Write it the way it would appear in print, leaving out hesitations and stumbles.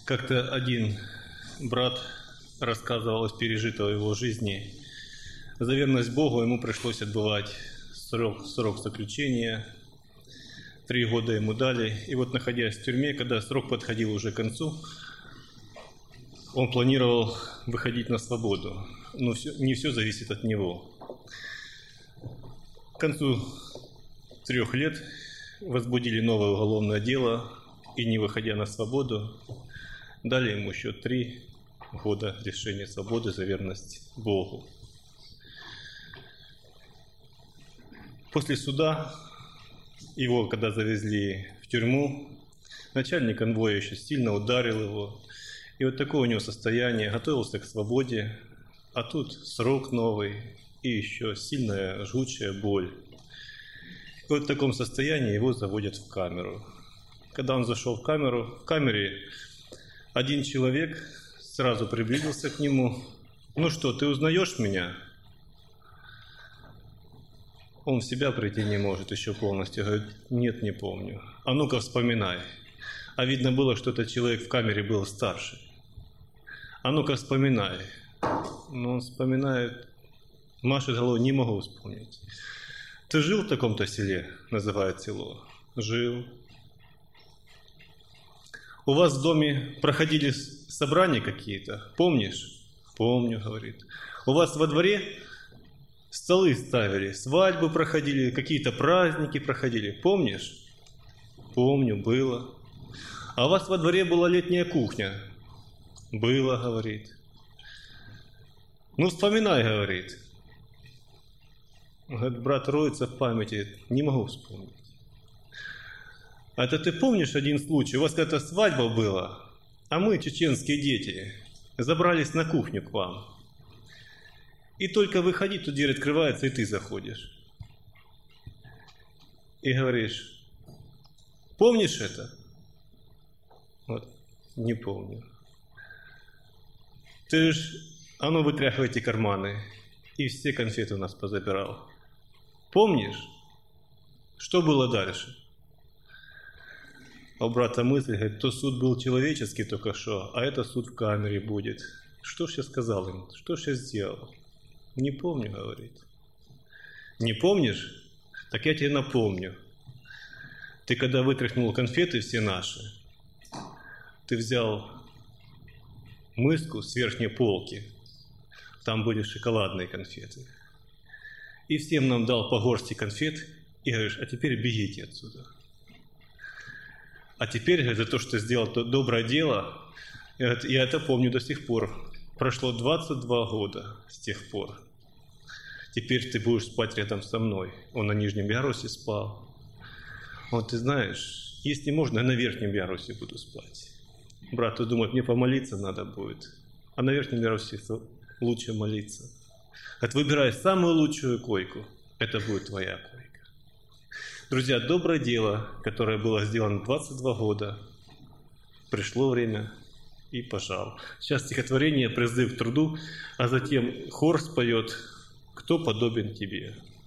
Как-то один брат рассказывал из пережитого его жизни. За верность Богу ему пришлось отбывать срок заключения. 3 года ему дали. И вот, находясь в тюрьме, когда срок подходил уже к концу, он планировал выходить на свободу. Но не все зависит от него. К концу 3 лет возбудили новое уголовное дело, и, не выходя на свободу, дали ему еще 3 года лишения свободы за верность Богу. После суда его, когда завезли в тюрьму, начальник конвоя еще сильно ударил его. И вот такое у него состояние, готовился к свободе, а тут срок новый и еще сильная жгучая боль. И вот в таком состоянии его заводят в камеру. Когда он зашел в камере один человек сразу приблизился к нему. «Ну что, ты узнаешь меня?» Он в себя прийти не может еще полностью. Говорит: «Нет, не помню». «А ну-ка вспоминай». А видно было, что этот человек в камере был старше. «А ну-ка вспоминай». Ну, он вспоминает, машет головой: «Не могу вспомнить». «Ты жил в таком-то селе?» Называет село. «Жил». «У вас в доме проходили собрания какие-то? Помнишь?» «Помню», говорит. «У вас во дворе столы ставили, свадьбы проходили, какие-то праздники проходили? Помнишь?» «Помню, было». «А у вас во дворе была летняя кухня?» «Было», говорит. «Ну, вспоминай», говорит. Говорит, брат роется в памяти: «Не могу вспомнить». «А это ты помнишь один случай? У вас какая-то свадьба была, а мы, чеченские дети, забрались на кухню к вам. И только выходи, тут дверь открывается, и ты заходишь. И говоришь: помнишь это?» Вот, не помню. «Ты ж, а ну вытряхивай эти карманы». И все конфеты у нас позабирал. «Помнишь? Что было дальше?» А у брата мысль, говорит: то суд был человеческий только что, а это суд в камере будет. Что ж я сказал им? Что ж я сделал? «Не помню», говорит. «Не помнишь? Так я тебе напомню. Ты когда вытряхнул конфеты все наши, ты взял миску с верхней полки, там были шоколадные конфеты, и всем нам дал по горсти конфет, и говоришь: а теперь бегите отсюда. А теперь, говорит, за то, что ты сделал то доброе дело, я это помню до сих пор. Прошло 22 года с тех пор. Теперь ты будешь спать рядом со мной». Он на нижнем ярусе спал. Вот ты знаешь, если можно, я на верхнем ярусе буду спать. Брат думает: мне помолиться надо будет, а на верхнем ярусе лучше молиться. Говорит: выбирай самую лучшую койку, это будет твоя койка. Друзья, доброе дело, которое было сделано 22 года, пришло время и пожал. Сейчас стихотворение, призыв к труду, а затем хор споет: «Кто подобен тебе».